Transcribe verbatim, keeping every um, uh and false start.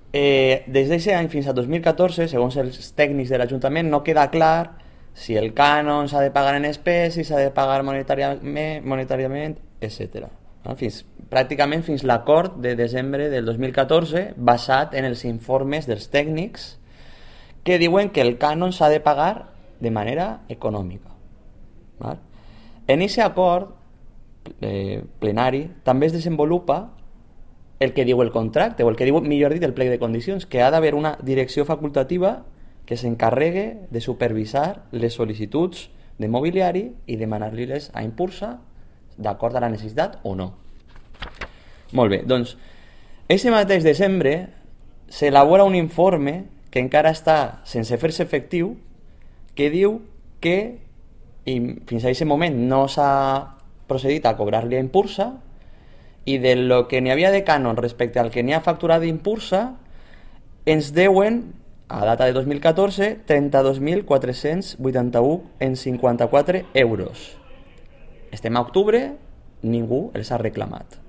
Eh, des d'aquest any fins a dos mil catorze, segons els tècnics de l'Ajuntament, no queda clar si el cànon s'ha de pagar en espècies, si s'ha de pagar monetàriament, monetàriament etcètera. No? Fins, pràcticament fins l'acord de desembre del dos mil catorze, basat en els informes dels tècnics que diuen que el cànon s'ha de pagar de manera econòmica. Val? En aquest acord eh, plenari també es desenvolupa el que diu el contracte, o el que diu, millor dit, el plec de condicions, que ha d'haver una direcció facultativa que s'encarregue de supervisar les sol·licituds de mobiliari i demanar-li-les a Impulsa d'acord a la necessitat o no. Molt bé, doncs, aquest mateix desembre s'elabora un informe que encara està sense fer-se efectiu, que diu que i fins a aquest moment no s'ha procedit a cobrar-li a Impulsa, i de lo que n'hi havia de cànon respecte al que n'hi ha facturat d'Impulsa ens deuen, a data de dos mil catorze, trenta-dos mil quatre-cents vuitanta-un en cinquanta-quatre euros. Estem a octubre, ningú els ha reclamat.